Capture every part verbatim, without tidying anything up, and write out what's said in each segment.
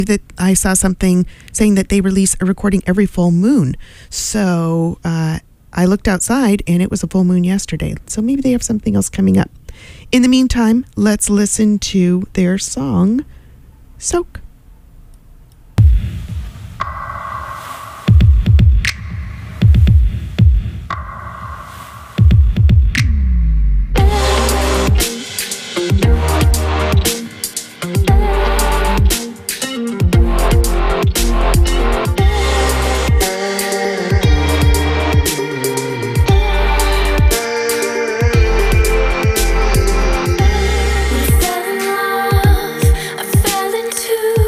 that I saw something saying that they release a recording every full moon. So uh, I looked outside and it was a full moon yesterday. So maybe they have something else coming up. In the meantime, let's listen to their song, Soak. We fell in love, I fell into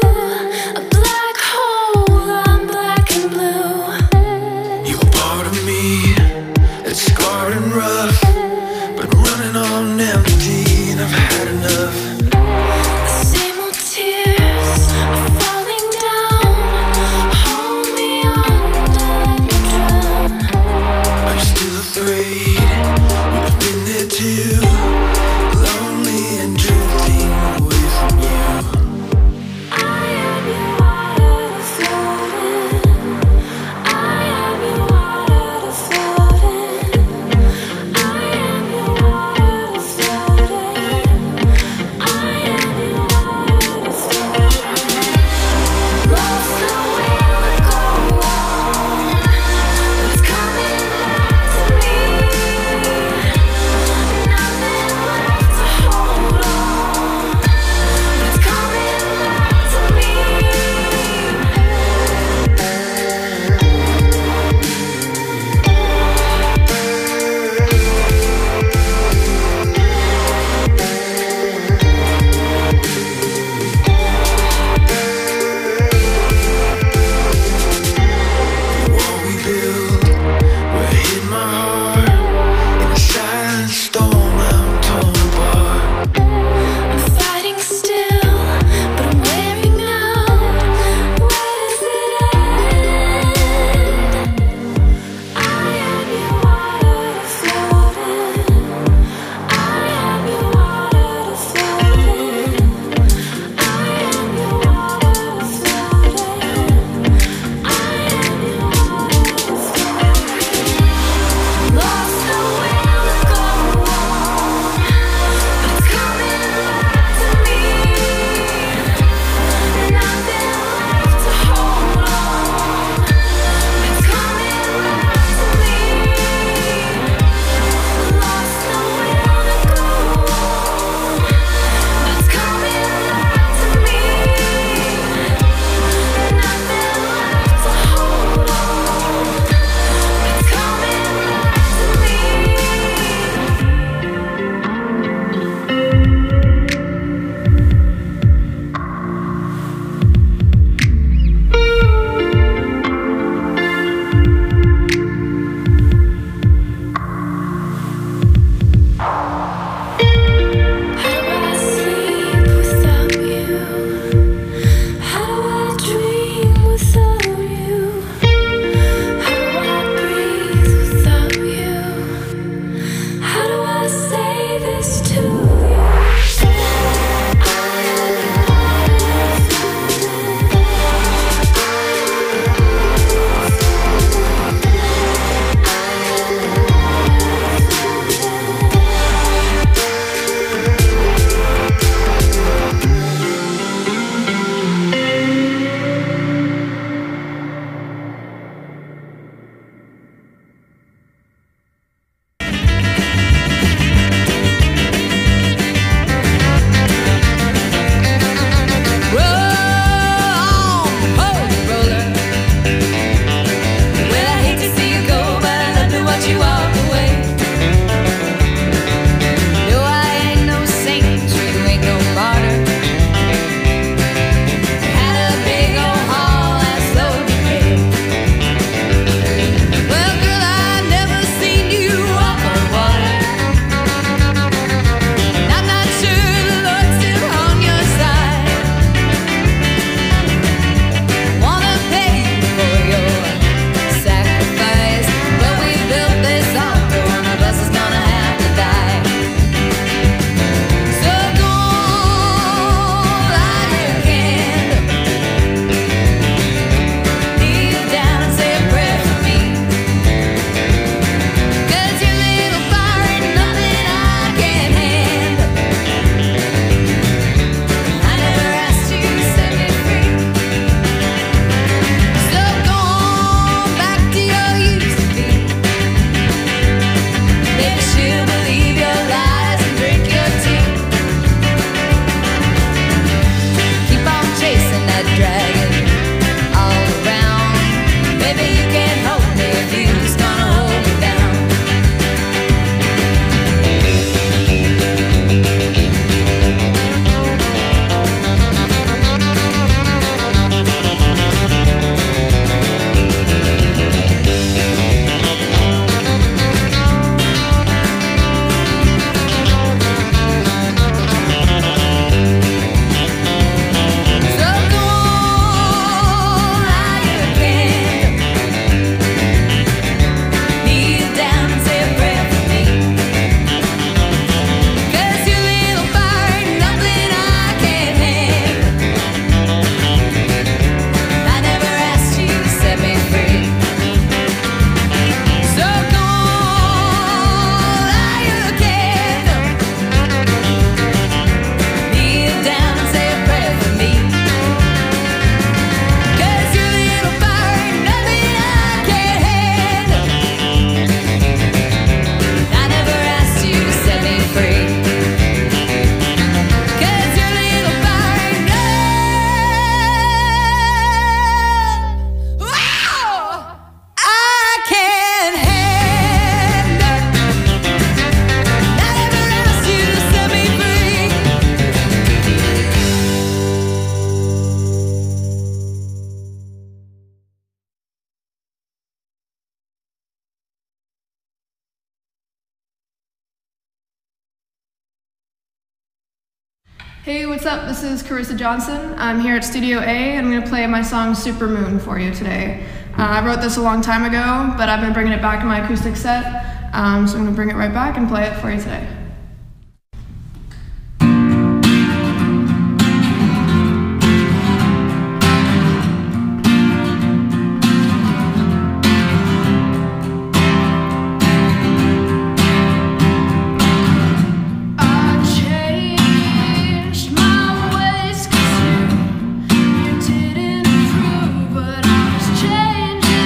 Hey, what's up? This is Carissa Johnson. I'm here at Studio A, and I'm going to play my song Super Moon for you today. Uh, I wrote this a long time ago, but I've been bringing it back in my acoustic set, um, so I'm going to bring it right back and play it for you today.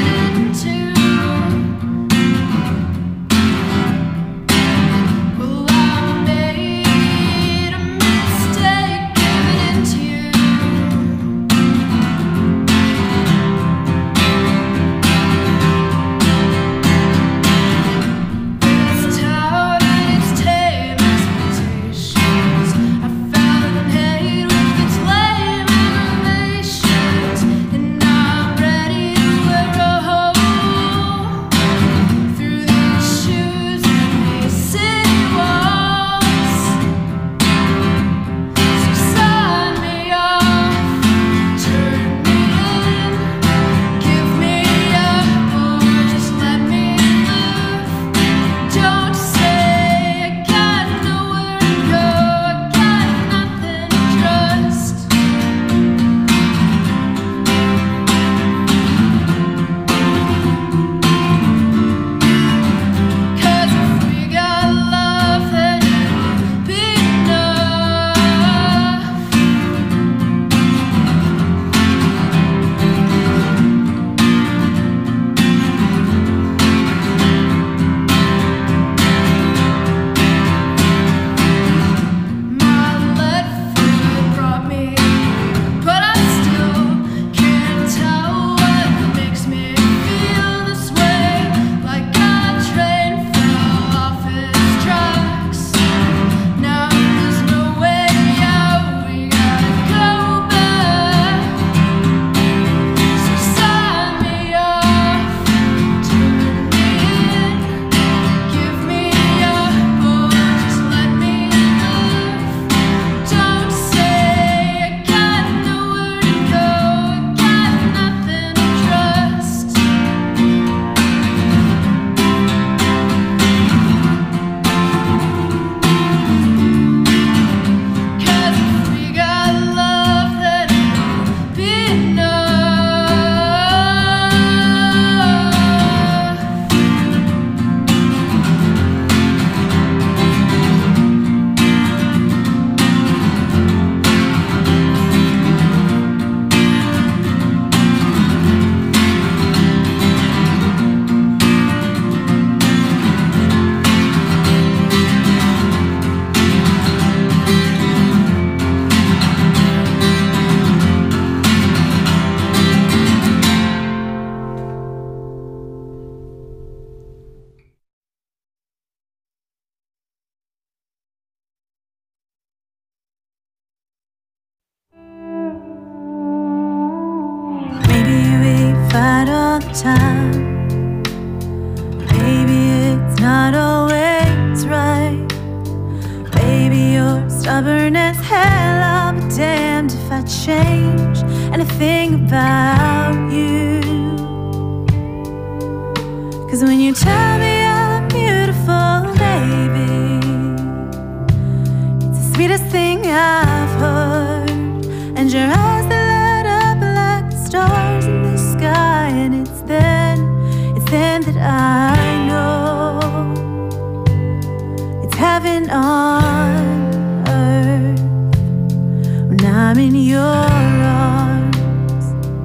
Well, time. Baby, it's not always right. Baby, you're stubborn as hell. I'll be damned if I change anything about you. 'Cause when you tell me I'm beautiful, baby, it's the sweetest thing I've heard. And your eyes, they light up like the stars in the sky. And it's then, it's then that I know it's heaven on earth when I'm in your arms.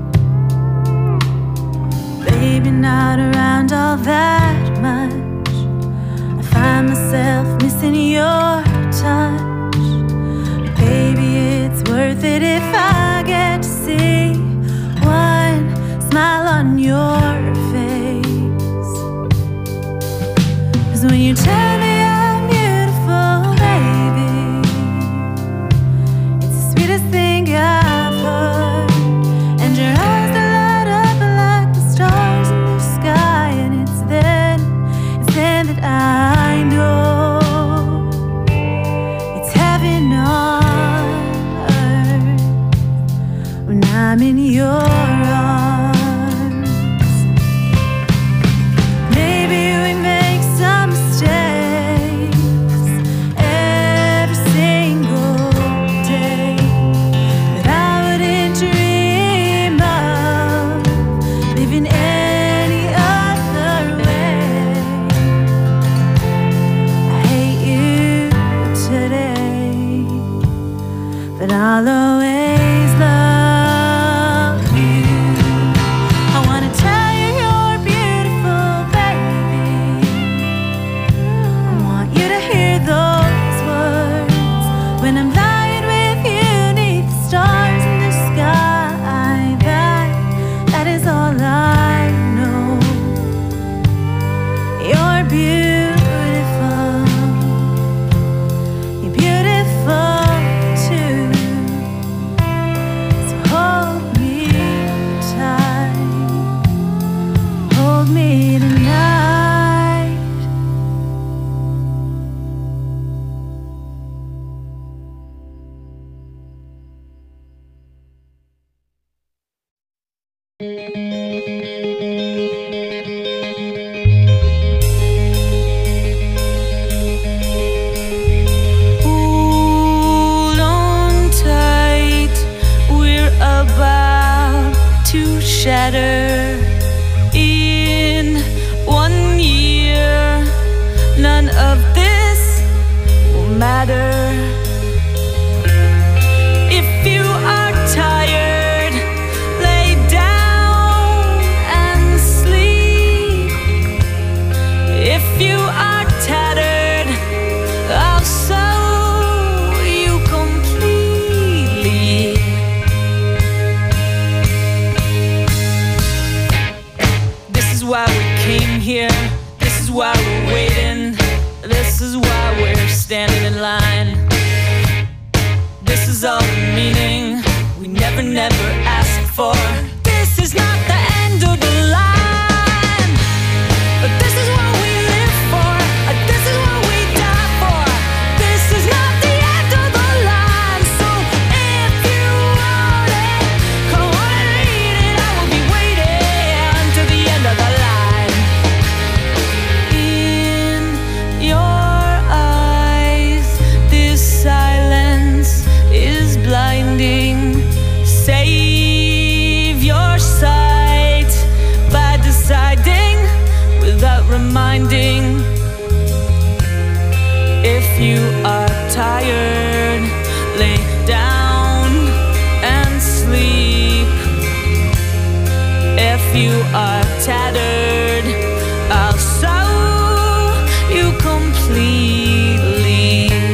Baby, not around all that much. I find myself missing your touch. Baby, it's worth it if I get to see one smile on your face. 'Cause when you tell me I'm beautiful, baby, it's the sweetest thing I've heard. And your eyes, they light up like the stars in the sky. And it's then, it's then that I know it's heaven on earth when I'm in your arms. Maybe we make some mistakes every single day that I wouldn't dream of living any other way. I hate you today, but I'll always love you. I wanna tell you you're beautiful, baby. I want you to hear those words when I'm lying with you neath the stars in the sky. That, that is all I know. You're beautiful. You're beautiful too. So hold me tight. Hold me tonight. Hold on tight. We're about to shatter in one year. None of this will matter. If you are tired, lay down and sleep. If you are tattered, I'll sew you completely. This is why we came here. This is why we're waiting. This is why we're standing in line. This is all the meaning we never, never asked for. This is not the end of the line, but this is what we live for. Uh, This is what we die for. This is not the end of the line. So if you want it, come on and read it. I will be waiting till the end of the line. In your eyes, this silence is blinding. Save your sight by deciding without reminding. If you are tired, lay down and sleep. If you are tattered, I'll sew you completely.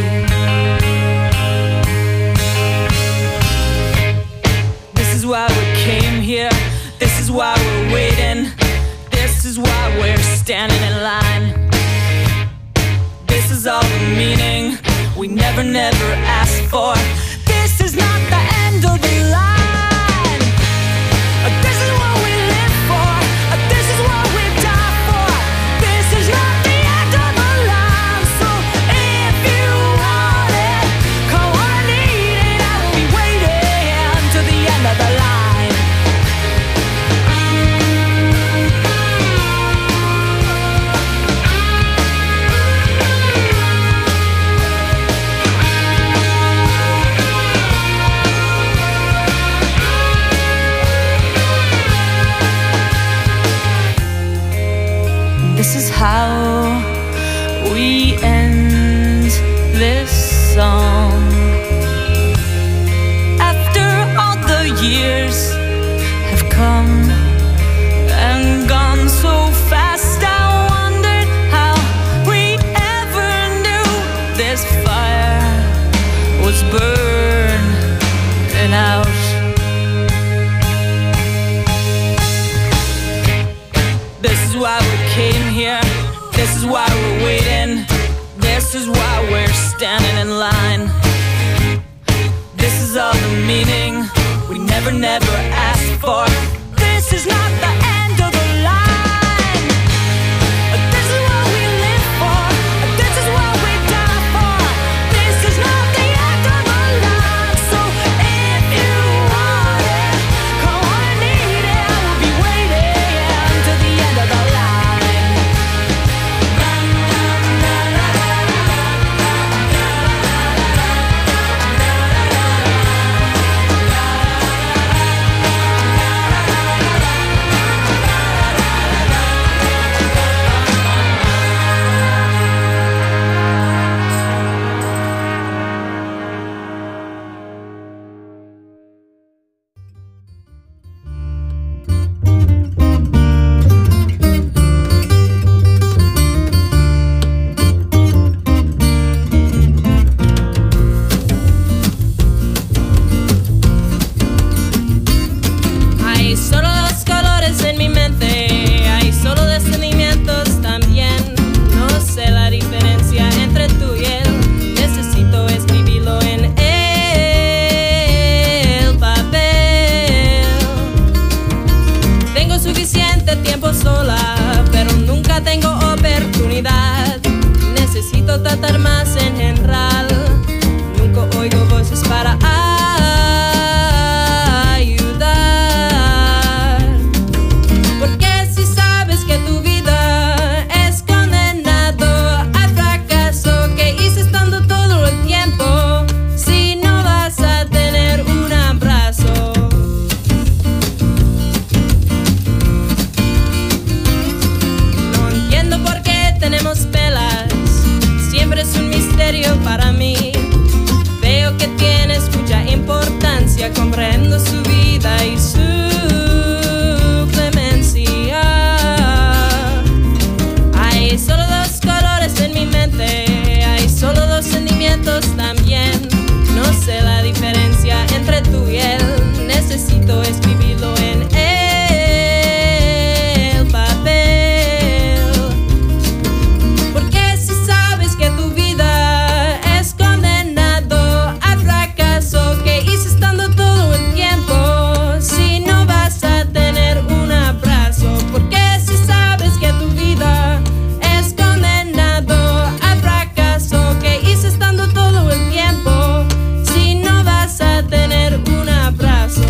This is why we came here. This is why we're waiting. This is why we're standing in line. This is all the meaning we never, never asked for. This is not the end of the line. This is what we live for. why we're waiting. This is why we're standing in line. This is all the meaning we never, never asked for. This is not the end of the line. This is what we live for. This is what we die for. This is not the end of the line. So if you want it, come on and need it. I will be waiting till the end of the line. Tratar más en general. Nunca oigo voces para ayudar. Porque si sabes que tu vida es condenado al fracaso que hice estando todo el tiempo, si no vas a tener un abrazo. No entiendo por qué tenemos pelas. Siempre es un misterio para mí. Veo que tienes mucha importancia. Comprendo su vida y su clemencia. Hay solo dos colores en mi mente. Hay solo dos sentimientos también. No sé la diferencia entre tú y él. Necesito escribirlo en el papel. Porque si sabes que tu vida es condenado al fracaso que hice estando todo el tiempo, si no vas a tener un abrazo. Porque si sabes que tu vida es condenado al fracaso que hice estando todo el tiempo, si no vas a tener un abrazo.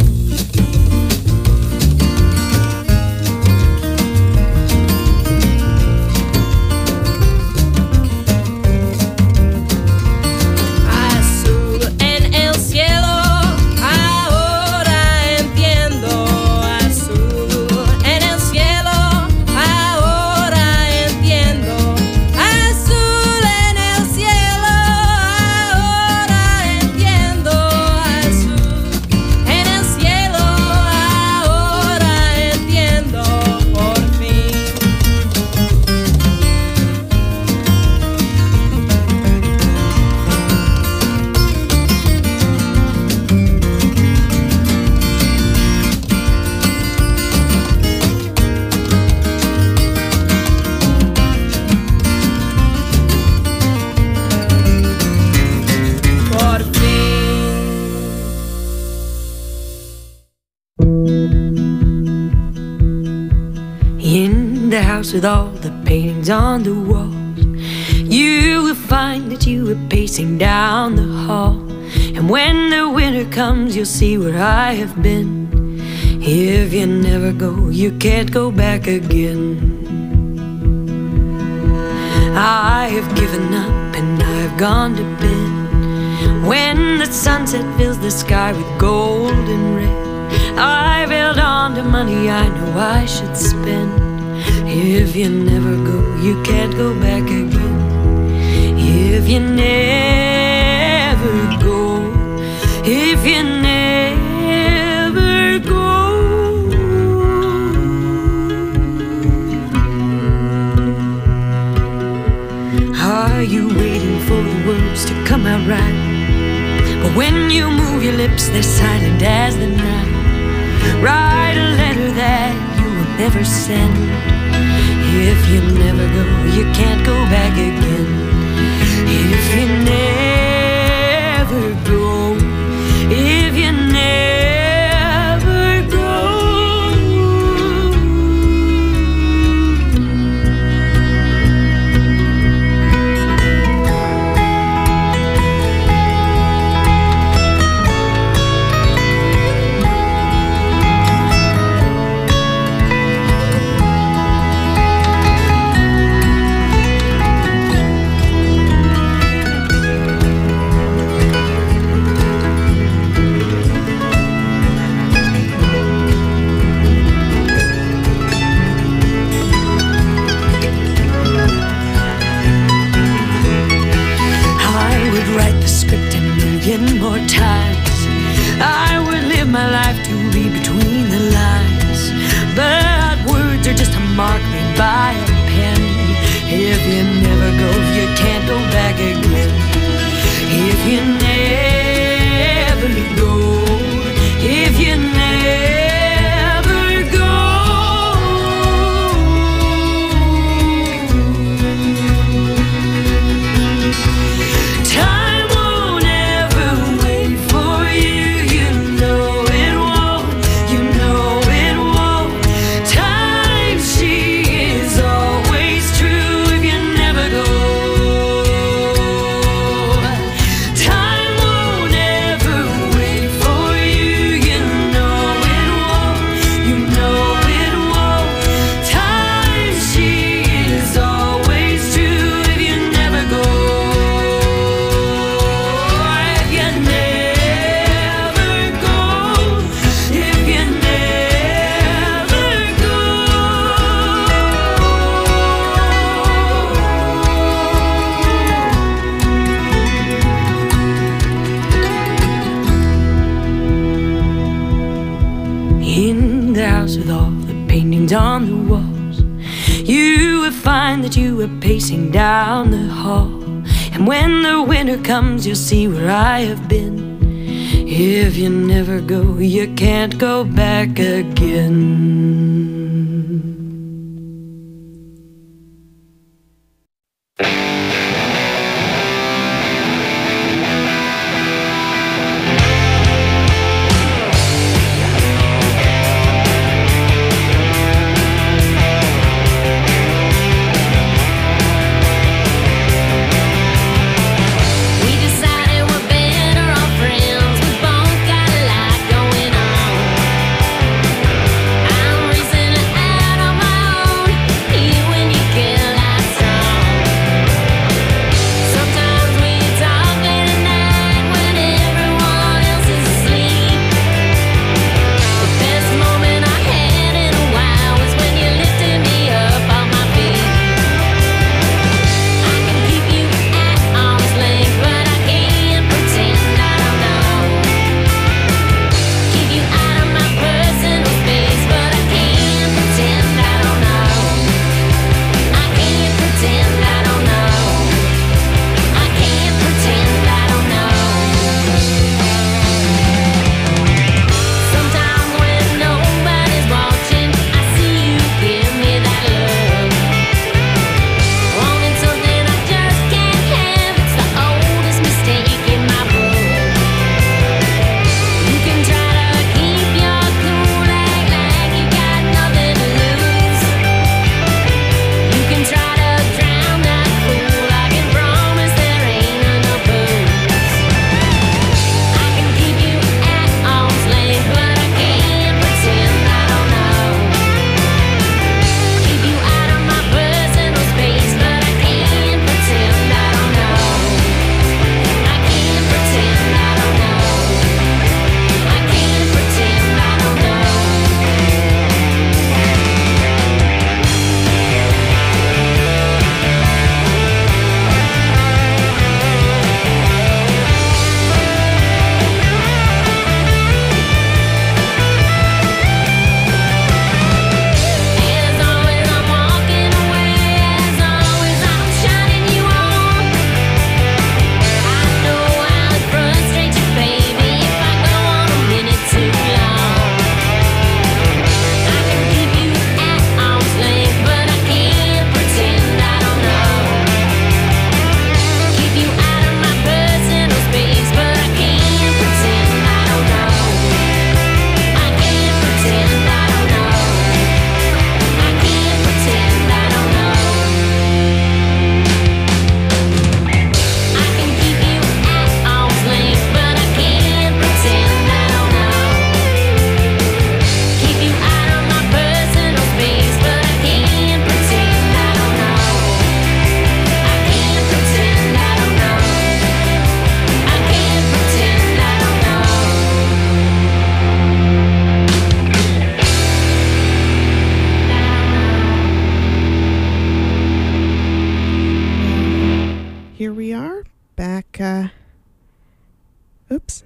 Azul en el cielo, ahora entiendo. Azul en el cielo, ahora entiendo. Azul en el cielo, ahora entiendo. Azul en el cielo, ahora entiendo por fin. Por fin. In the house with all the paintings on the walls, you will find that you are pacing down the hall. And when the winter comes, you'll see where I have been. If you never go, you can't go back again. I have given up and I've gone to bed. When the sunset fills the sky with gold and red, I've held on to money I know I should spend. If you never go, you can't go back again. If you never go, if you never go. Are you waiting for the words to come out right? But when you move your lips, they're silent as the night. Write a letter that you will never send. If you never go, you can't go back again. If you never go, if you never go. More times I would live my life to read between the lines, but words are just a mark made by a pen. If you never go, you can't go back again. If you never go, if you never go. Time won't ever wait for you, you know it won't, you know it won't. Time, she is always true if you never go. Time won't ever wait for you, you know it won't, you know it won't. Time, she is always true if you never go. If you never go, if you never go. In the house with all the paintings on the walls, you will find that you are pacing down the hall. And when the winter comes, you'll see where I have been. If you never go, you can't go back again. We decided we're better off friends. We both got a lot going on. I'm racing out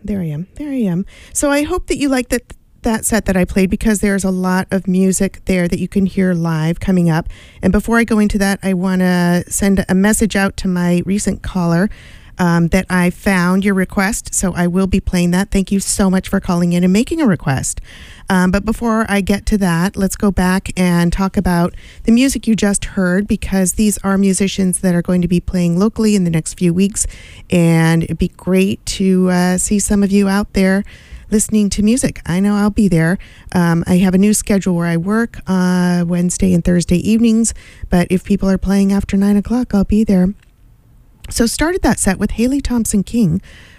there I am. There I am. So I hope that you like that that set that I played, because there's a lot of music there that you can hear live coming up. And before I go into that, I want to send a message out to my recent caller um, that I found your request. So I will be playing that. Thank you so much for calling in and making a request. Um, but before I get to that, let's go back and talk about the music you just heard, because these are musicians that are going to be playing locally in the next few weeks. And it'd be great to uh, see some of you out there listening to music. I know I'll be there. Um, I have a new schedule where I work uh, Wednesday and Thursday evenings, but if people are playing after nine o'clock, I'll be there. So started that set with Haley Thompson King,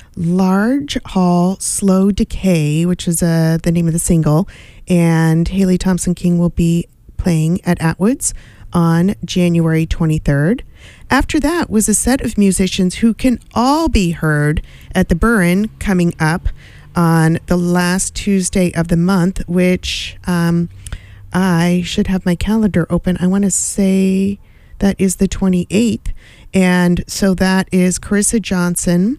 Large Hall Slow Decay, which is uh, the name of the single, and Haley Thompson King will be playing at Atwoods on January twenty-third. After that was a set of musicians who can all be heard at the Burren coming up on the last Tuesday of the month, which um, I should have my calendar open. I want to say that is the twenty-eighth. And so that is Carissa Johnson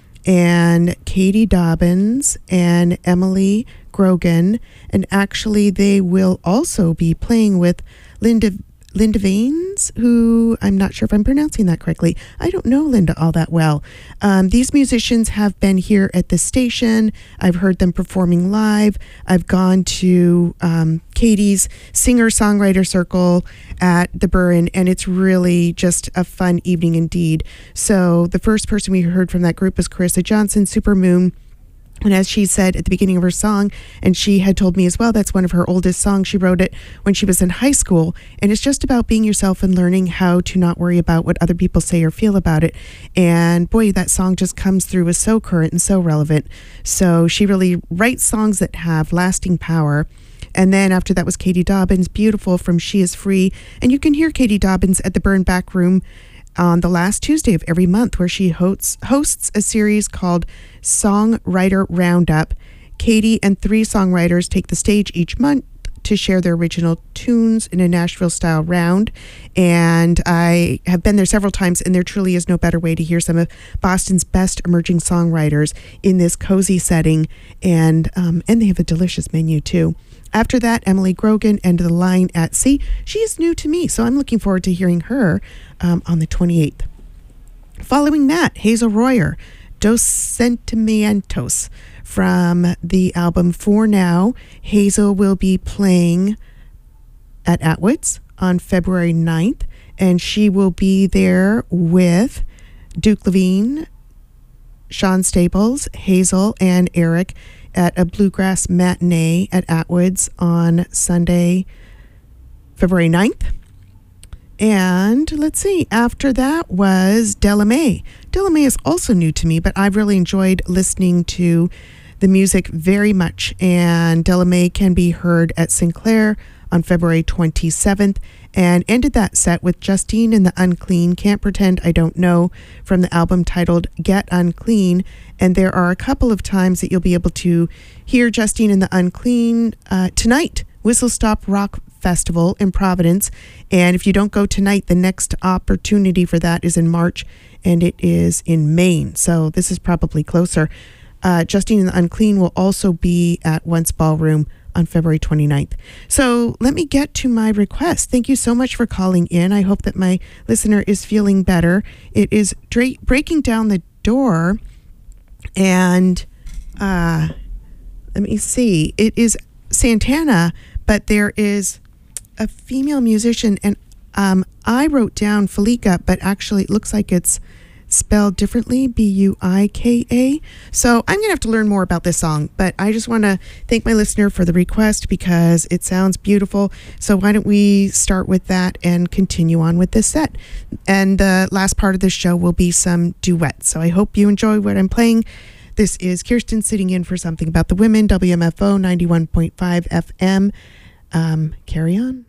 and Katie Dobbins and Emily Grogan. And actually, they will also be playing with Linda Linda Vanes, who I'm not sure if I'm pronouncing that correctly. I don't know Linda all that well. Um, these musicians have been here at the station. I've heard them performing live. I've gone to um, Katie's singer-songwriter circle at the Burren, and it's really just a fun evening indeed. So the first person we heard from that group was Carissa Johnson, Supermoon. And as she said at the beginning of her song, and she had told me as well, that's one of her oldest songs. She wrote it when she was in high school. And it's just about being yourself and learning how to not worry about what other people say or feel about it. And boy, that song just comes through as so current and so relevant. So she really writes songs that have lasting power. And then after that was Katie Dobbins, Beautiful from She Is Free. And you can hear Katie Dobbins at the Burn Back Room on the last Tuesday of every month, where she hosts hosts a series called Songwriter Roundup. Katie and three songwriters take the stage each month to share their original tunes in a Nashville-style round. And I have been there several times, and there truly is no better way to hear some of Boston's best emerging songwriters in this cozy setting. And um, and they have a delicious menu, too. After that, Emily Grogan, End of the Line at Sea. She is new to me, so I'm looking forward to hearing her um, on the twenty-eighth. Following that, Hazel Royer, Dos Sentimientos, from the album For Now. Hazel will be playing at Atwoods on February ninth, and she will be there with Duke Levine, Sean Staples, Hazel, and Eric at a bluegrass matinee at Atwoods on Sunday, February ninth. And let's see, after that was Della Mae. Della Mae is also new to me, but I've really enjoyed listening to the music very much. And Della Mae can be heard at Sinclair on February twenty-seventh, and ended that set with Justine and the Unclean, Can't Pretend I Don't Know, from the album titled Get Unclean. And there are a couple of times that you'll be able to hear Justine and the Unclean uh, tonight, Whistle Stop Rock Festival in Providence. And if you don't go tonight, the next opportunity for that is in March, and it is in Maine. So this is probably closer. Uh, Justine and the Unclean will also be at Once Ballroom on February twenty-ninth. So let me get to my request. Thank you so much for calling in. I hope that my listener is feeling better. It is dra- breaking down the door, and uh, let me see. It is Santana, but there is a female musician, and um, I wrote down Felica, but actually it looks like it's spelled differently, B U I K A. So I'm going to have to learn more about this song, but I just want to thank my listener for the request because it sounds beautiful. So why don't we start with that and continue on with this set? And the last part of this show will be some duets. So I hope you enjoy what I'm playing. This is Kirsten sitting in for Something About the Women, W M F O ninety-one point five F M. Um, carry on.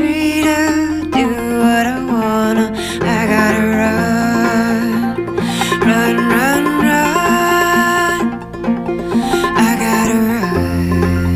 free to do what I wanna. I gotta run, run, run, run. I gotta run.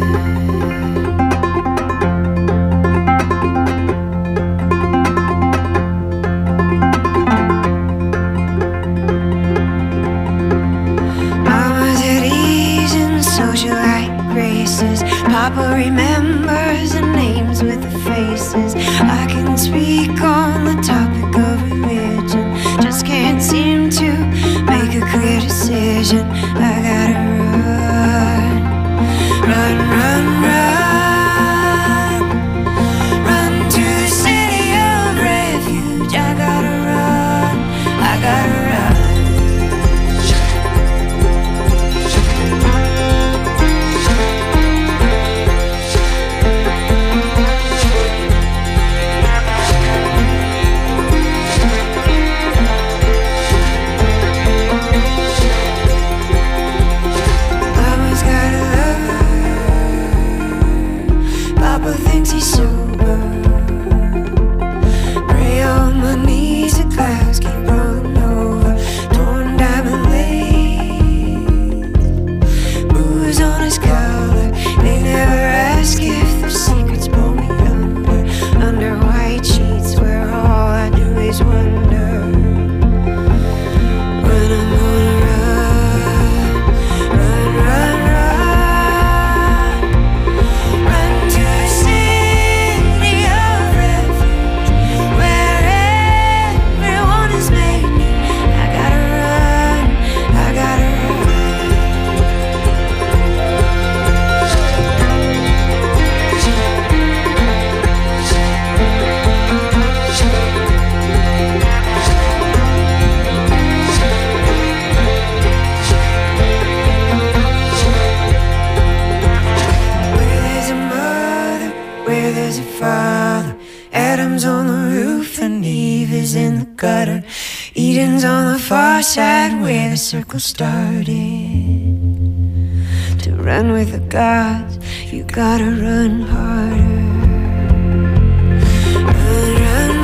Mama's at ease in socialite graces. Papa remembers the names with the faces. I can speak on the topic of religion, just can't seem to make a clear decision. I gotta run, run, run, run, run to the city of refuge. I gotta run, I gotta run. Mama's got a lover. Papa thinks he's sober. Pray on my knees, the clouds keep rolling over. Torn diamond lace, booze on his collar. They never ask if their secrets pull me under. Under white sheets where all I do is wonder when I'm gonna run, run, run, run, run to the city of refuge where everyone has made me. I gotta run, I gotta run. Where there's a mother, where there's a father. Adam's on the roof and Eve is in the gutter. Eden's on the far side where the circle started. To run with the gods, you gotta run harder. Run, run,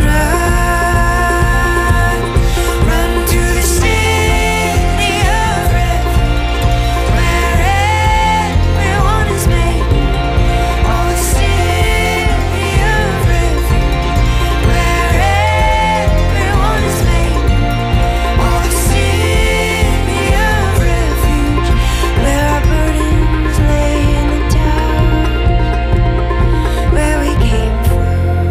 run, run to the city of refuge where everyone is made. Oh, the city of refuge where everyone is made. Oh, the city of refuge where our burdens lay in the towers where we came from.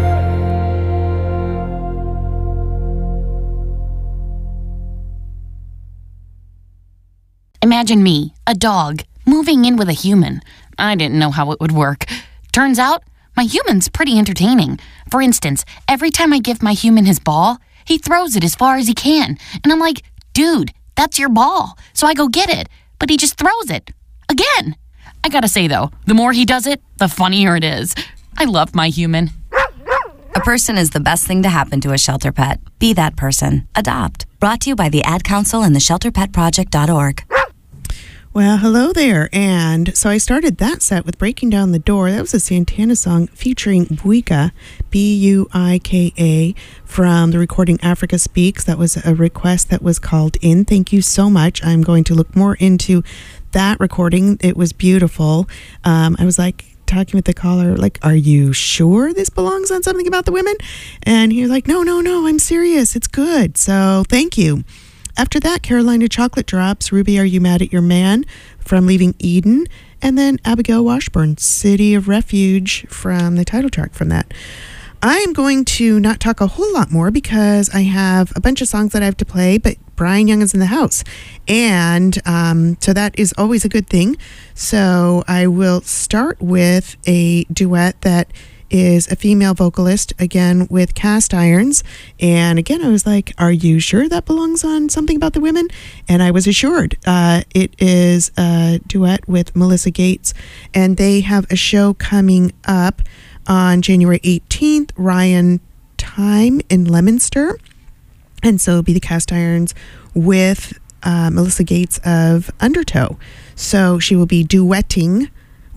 Imagine me, a dog, moving in with a human. I didn't know how it would work. Turns out, my human's pretty entertaining. For instance, every time I give my human his ball, he throws it as far as he can. And I'm like, dude, that's your ball. So I go get it. But he just throws it. Again. I gotta say, though, the more he does it, the funnier it is. I love my human. A person is the best thing to happen to a shelter pet. Be that person. Adopt. Brought to you by the Ad Council and the shelter pet project dot org. Well, hello there. And so I started that set with Breaking Down the Door. That was a Santana song featuring Buika, B U I K A, from the recording Africa Speaks. That was a request that was called in. Thank you so much. I'm going to look more into that recording. It was beautiful. Um, I was like, talking with the caller, like, are you sure this belongs on Something About the Women? And he was like, no, no, no, I'm serious. It's good. So thank you. After that, Carolina Chocolate Drops, Ruby, Are You Mad at Your Man, from Leaving Eden. And then Abigail Washburn, City of Refuge, from the title track from that. I am going to not talk a whole lot more because I have a bunch of songs that I have to play, but Brian Young is in the house. And um, so that is always a good thing. So I will start with a duet that is a female vocalist, again, with Cast Irons. And again, I was like, are you sure that belongs on Something About the Women? And I was assured. Uh, it is a duet with Melissa Gates. And they have a show coming up on January eighteenth, Ryan Time in Leominster. And so it'll be the Cast Irons with uh, Melissa Gates of Undertow. So she will be duetting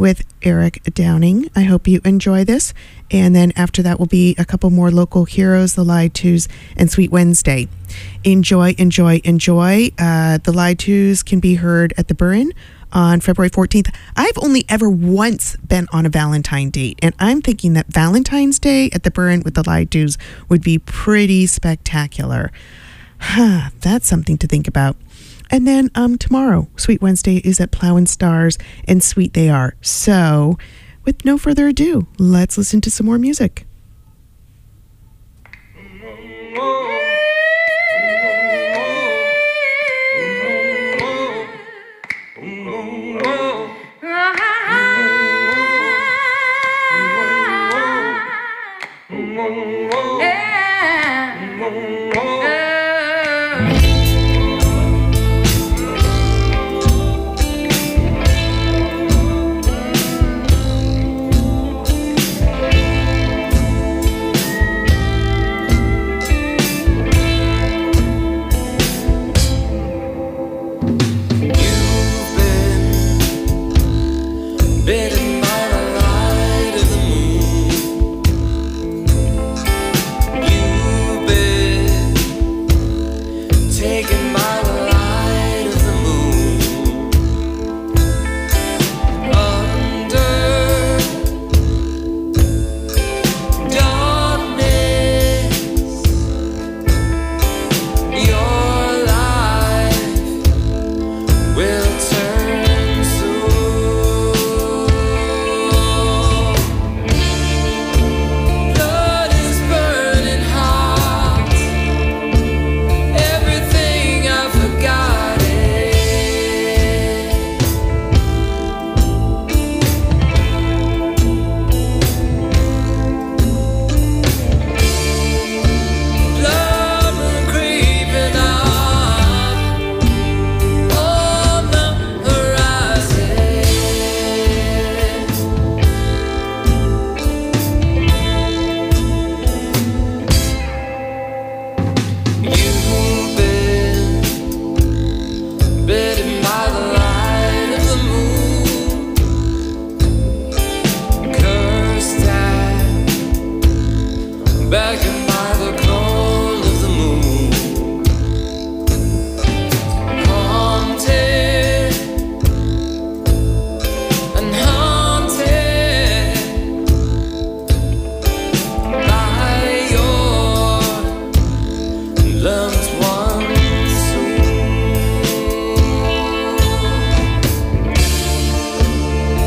with Eric Downing. I hope you enjoy this. And then after that will be a couple more local heroes, the Lied Twos and Sweet Wednesday. Enjoy, enjoy, enjoy. Uh, the Lied Twos can be heard at the Burren on February fourteenth. I've only ever once been on a Valentine date, and I'm thinking that Valentine's Day at the Burren with the Lied Twos would be pretty spectacular. That's something to think about. And then um, tomorrow, Sweet Wednesday is at Plowin' Stars, and sweet they are. So, with no further ado, let's listen to some more music.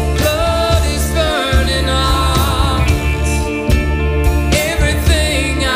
Everything I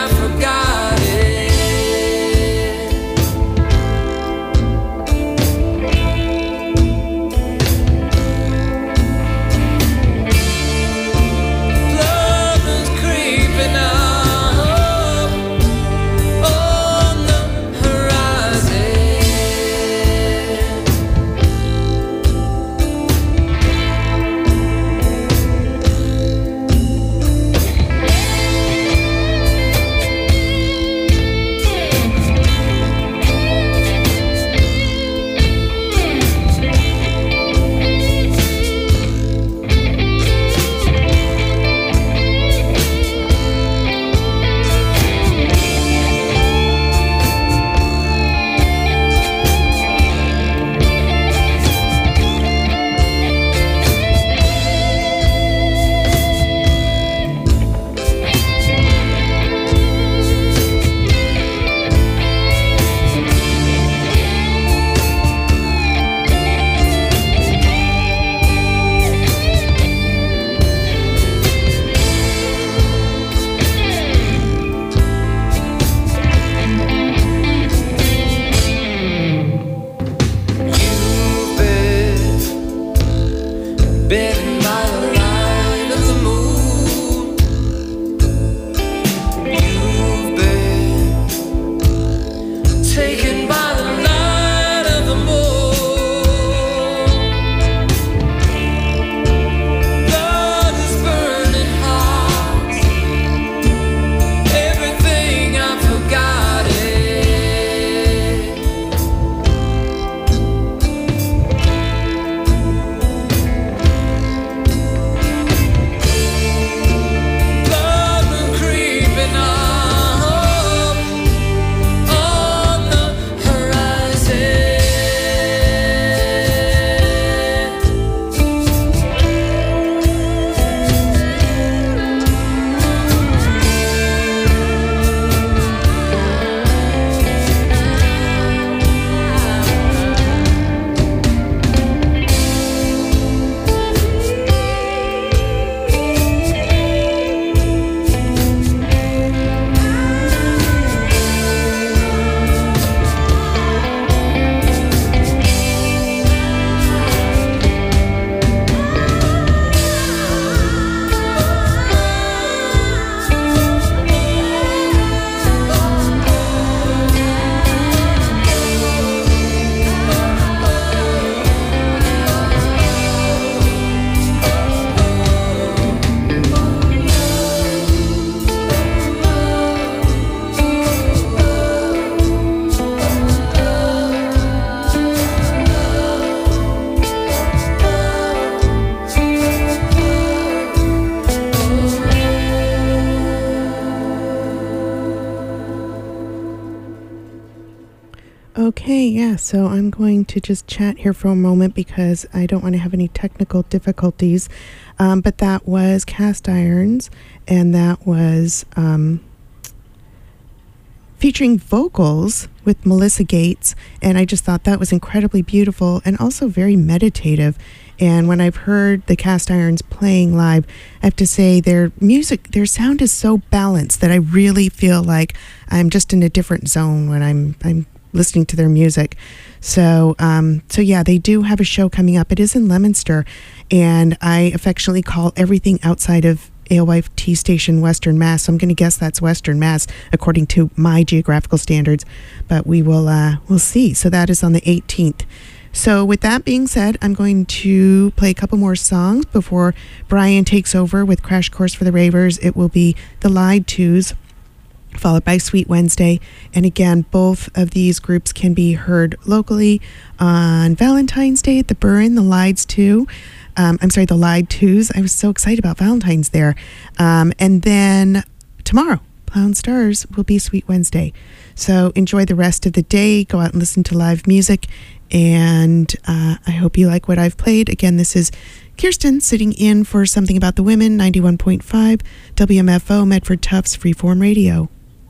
Okay, yeah, so I'm going to just chat here for a moment because I don't want to have any technical difficulties. Um, but that was Cast Irons, and that was um, featuring vocals with Melissa Gates, and I just thought that was incredibly beautiful and also very meditative. And when I've heard the Cast Irons playing live, I have to say their music, their sound is so balanced that I really feel like I'm just in a different zone when I'm I'm listening to their music. So, um, so yeah, they do have a show coming up. It is in Leominster, and I affectionately call everything outside of Alewife T Station Western Mass. So I'm going to guess that's Western Mass according to my geographical standards, but we will uh, we'll see. So that is on the eighteenth. So with that being said, I'm going to play a couple more songs before Brian takes over with Crash Course for the Ravers. It will be the Lied Twos, followed by Sweet Wednesday. And again, both of these groups can be heard locally on Valentine's Day at the Burren, the Lieds two. Um, I'm sorry, the Lied Twos. I was so excited about Valentine's there. Um, and then tomorrow, Plow and Stars will be Sweet Wednesday. So enjoy the rest of the day. Go out and listen to live music. And uh, I hope you like what I've played. Again, this is Kirsten sitting in for Something About the Women, ninety-one point five W M F O, Medford Tufts Freeform Radio.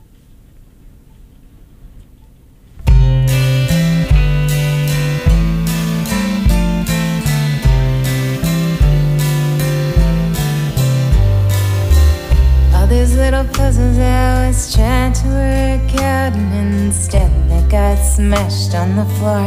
These little puzzles I was trying to work out, and instead they got smashed on the floor.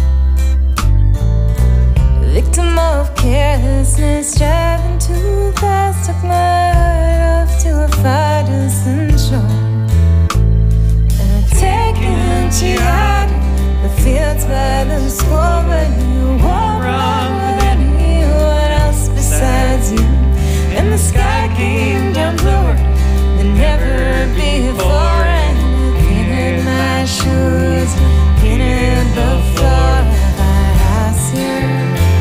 Victim of carelessness, driving too fast, took my heart off to a far distant shore. And I take you to your heart, the fields by the school, but you won't run with anyone else besides you. And the sky came down bluer than never before, and I painted my shoes, painted the floor of our house here.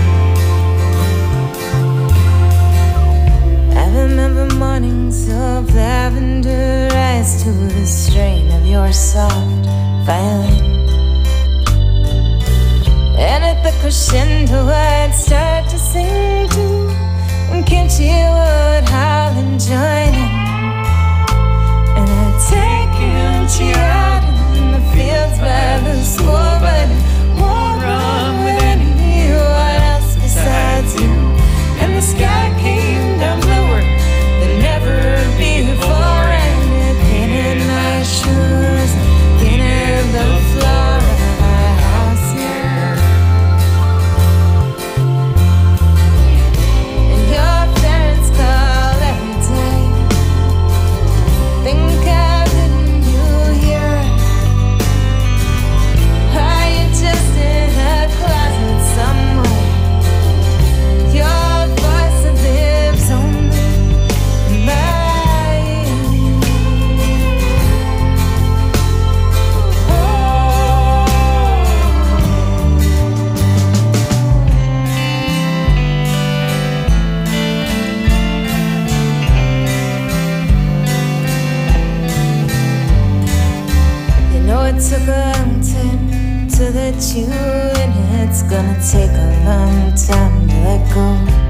I remember mornings of lavender rise to the strain of your soft violin, and at the crescendo I'd start to sing too, and Kimchi would howl and join in. And I'd take you to your out in the fields by the school, but it won't run with anyone else besides you. And the sky came down bluer than never before, and it painted my shoes, painted the floor of my house here. And your parents call every day, think I didn't you hear? Are you just in a closet somewhere? Your voice that lives only in my ear. You know it took a long time to let you in. It's gonna take a long time to let go.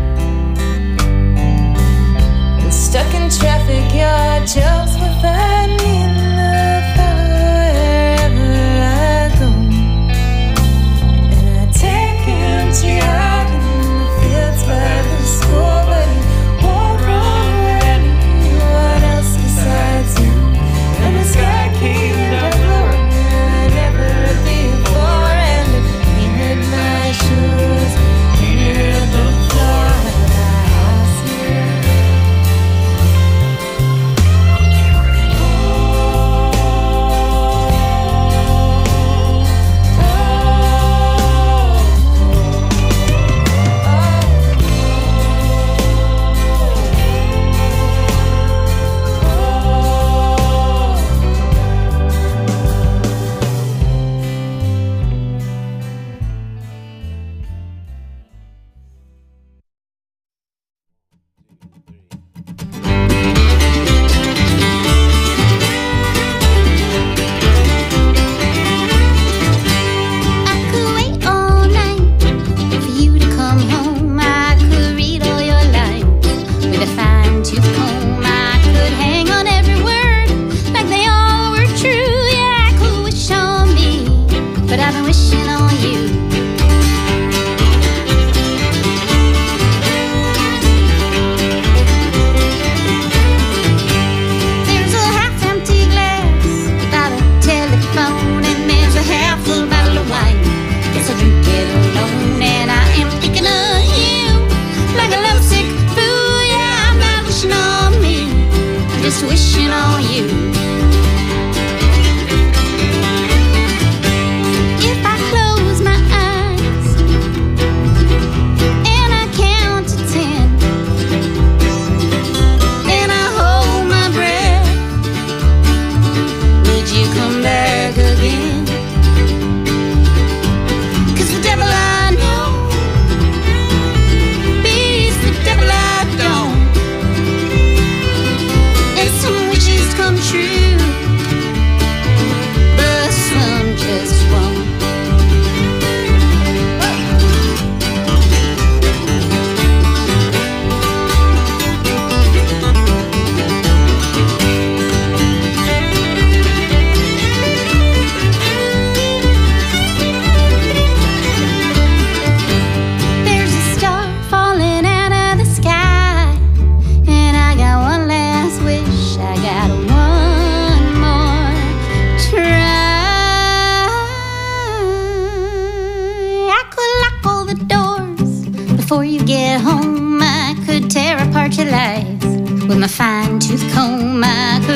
And stuck in traffic, your jokes will find me in the follow wherever I go. And I take you to your out in the fields by the school, but it won't run with anyone else besides you. And the sky came down bluer than ever before, and it painted my shoes, painted the floor of my house here. With my fine tooth comb, I could